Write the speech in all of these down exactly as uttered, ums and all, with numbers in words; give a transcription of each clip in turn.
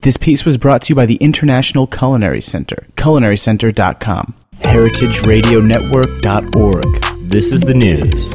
This piece was brought to you by the International Culinary Center, culinary center dot com, heritage radio network dot org. This is the news.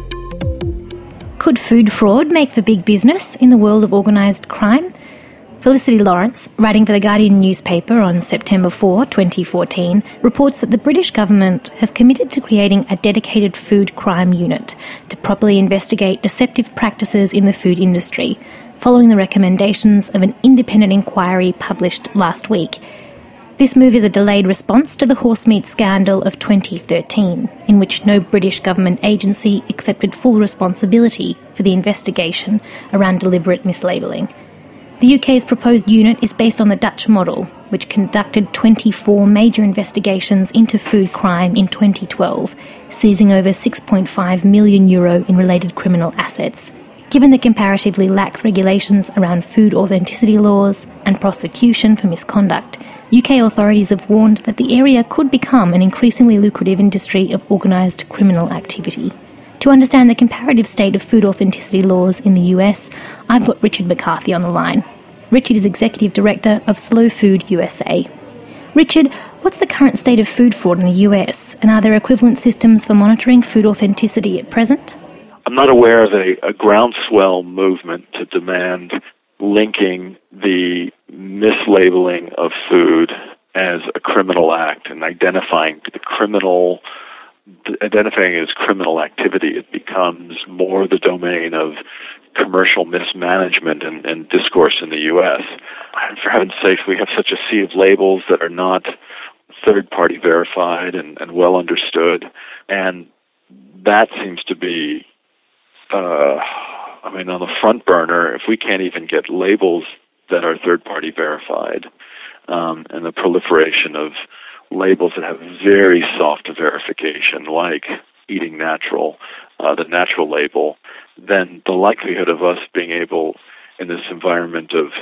Could food fraud make for big business in the world of organised crime? Felicity Lawrence, writing for The Guardian newspaper on September fourth, twenty fourteen, reports that the British government has committed to creating a dedicated food crime unit to properly investigate deceptive practices in the food industry, following the recommendations of an independent inquiry published last week. This move is a delayed response to the horsemeat scandal of twenty thirteen, in which no British government agency accepted full responsibility for the investigation around deliberate mislabelling. The U K's proposed unit is based on the Dutch model, which conducted twenty-four major investigations into food crime in twenty twelve, seizing over six point five million euro in related criminal assets. Given the comparatively lax regulations around food authenticity laws and prosecution for misconduct, U K authorities have warned that the area could become an increasingly lucrative industry of organised criminal activity. To understand the comparative state of food authenticity laws in the U S, I've got Richard McCarthy on the line. Richard is Executive Director of Slow Food U S A. Richard, what's the current state of food fraud in the U S, and are there equivalent systems for monitoring food authenticity at present? I'm not aware of a, a groundswell movement to demand linking the mislabeling of food as a criminal act and identifying the criminal identifying it as criminal activity. It becomes more the domain of commercial mismanagement and, and discourse in the U S. And for heaven's sake, we have such a sea of labels that are not third-party verified and, and well understood, and that seems to be, uh, I mean, on the front burner. If we can't even get labels that are third-party verified, um, and the proliferation of labels that have very soft verification, like eating natural, uh, the natural label, then the likelihood of us being able, in this environment of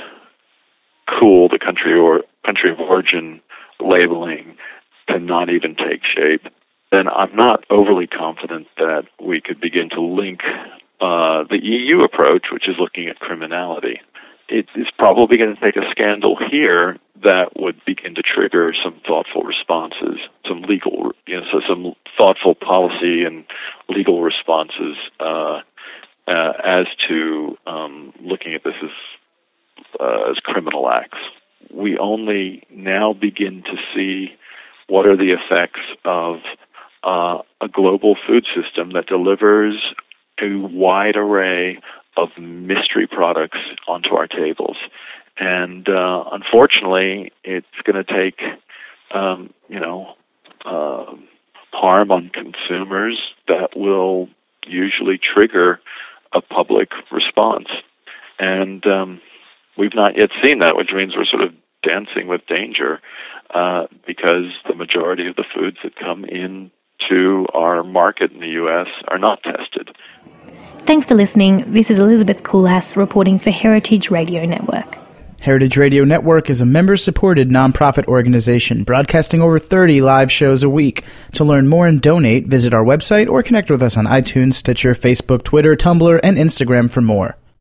cool, the country or country of origin labeling, to not even take shape, then I'm not overly confident that we could begin to link uh, the E U approach, which is looking at criminality. It is probably going to take a scandal here that would begin to trigger some thoughtful responses, some legal, you know, so some thoughtful policy and legal responses uh, uh, as to um, looking at this as uh, as criminal acts. We only now begin to see what are the effects of uh, a global food system that delivers a wide array of mystery products onto our tables. And uh, unfortunately, it's going to take, um, you know, uh, harm on consumers that will usually trigger a public response. And um, we've not yet seen that, which means we're sort of dancing with danger uh, because the majority of the foods that come into our market in the U S are not tested. Thanks for listening. This is Elizabeth Koolhaas reporting for Heritage Radio Network. Heritage Radio Network is a member-supported nonprofit organization broadcasting over thirty live shows a week. To learn more and donate, visit our website or connect with us on iTunes, Stitcher, Facebook, Twitter, Tumblr, and Instagram for more.